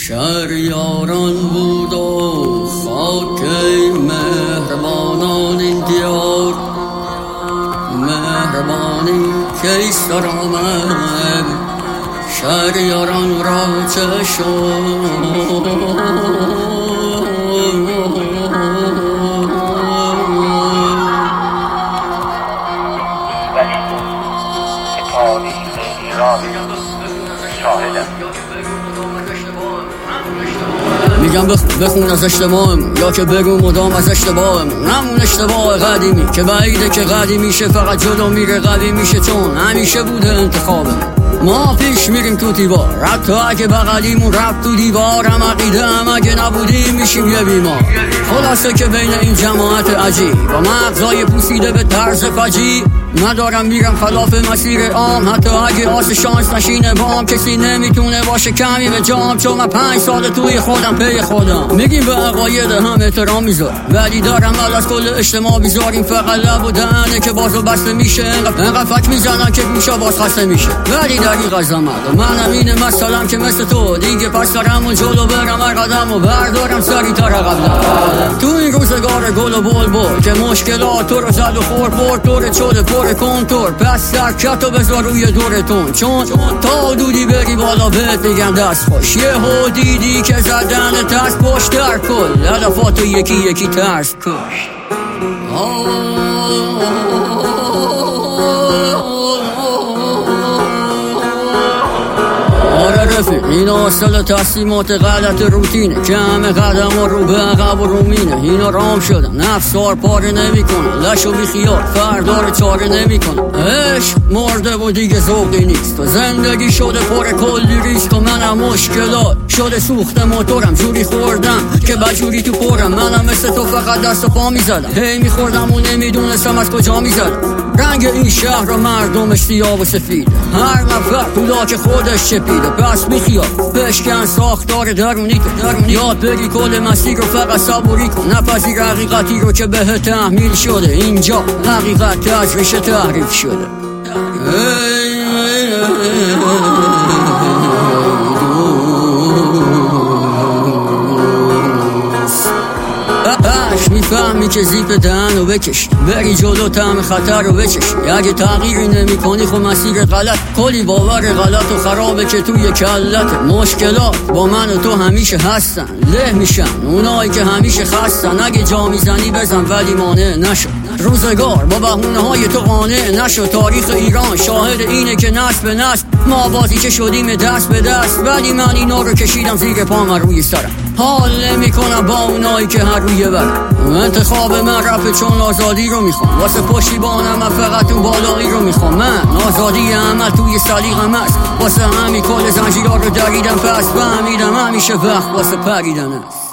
شهریاران بود و خاک مهربانان این دیار، مهربانی کی سر آمد شهریاران را چه شد. ولی که تاریخ ایران شاهدم. میگم بخون از اشتباهم یا که بگو مدام از اشتباهم. همون اشتباه قدیمی که بعیده که قدیمی میشه، فقط جلو میره قوی میشه، چون همیشه بوده انتخابم. ما پیش میریم تو دیوار، حتی اگه بغلیمون رفت تو دیوار، هم عقیده هم اگه نبودیم میشیم یه بیمار. خلاصه که بین این جماعت عجیب با مغزای پوسیده به طرز فجیع، ندارم میرم خلاف مسیر عام، حتی اگه آس شانس نشینه بام. کسی نمیتونه باشه کمی به جام، چون من 5 سال توی خودم پی خودم. میگیم به عقاید هم احترام میذار، ولی دارم از کل اجتماع بیزاریم. فقط لب و دهنه که بازو بسته میشه، انقدر فک میزنن که گوشا باز خسته میشه. ولی دقیق از زمد و منم اینه مثلم که مثل تو دیگه پس دارم و جلو برم هر قدم و بردارم سری تا قبلم. تو این روزگار گل و بلبل که مشکلات تو رو زد و خورد طور شده پر کنتور، پس سرکتو بذار روی دورتون، چون تا دودی بری بالا بهت میگم دست خوش. یه ها دیدی که زدن ترس پشت در کل هدفاتو یکی یکی ترس کشت. این اصل تصمیمات غلط روتینه که همه قدم رو به عقب و رومینه. اینا رام شدن نفسار پاره نمی کنه، لش و بی خیال فردار چاره نمی کنه. عشق مرده و دیگه ذوقی نیست و زندگی شده پر کلی ریسک و منم مشکلات شده سوخت موتورم جوری خوردم که بجوری تو پرم. منم مثل تو فقط دست و پا می زدم، هی می خوردم و نمیدونستم از کجا می زدم. رنگ این شهر و مردمش سیاه و سفید، هر نفر تو لاک خودش چپیده. پس بیخیال بشکن ساختار درونی یاد بگی کل مسیر رو فقط صبوری کن. نپذیر حقیقتی رو که به تحمیل شده، اینجا حقیقت تجریش تحریف شده. میفهمی که زیپ دهن رو بکش، بری جلو طعم خطر رو بچش. اگه تغییری نمی کنی خب مسیر غلط، کلی باور غلط و خرابه که توی کلت. مشکلات با من و تو همیشه هستن، له میشن اونایی که همیشه خستن. اگه جا میزنی بزن ولی مانع نشو، روزگار با بهونه های تو قانع نشو. تاریخ ایران شاهد اینه که نسل به نسل ما بازی که شدیم دست به دست، ولی من اینا رو کشیدم زیر پام روی سرم. حال نمی کنم با اونایی که هر روی برم. انتخاب من رفته چون آزادی رو میخوام، واسه پشتیبانم من فقط اون بالایی رو میخوام. من آزادی عمل توی سلیقم هست، واسه همین کل زنجیرها رو دریدم. پس فهمیدم همیشه وقت واسه پریدن است.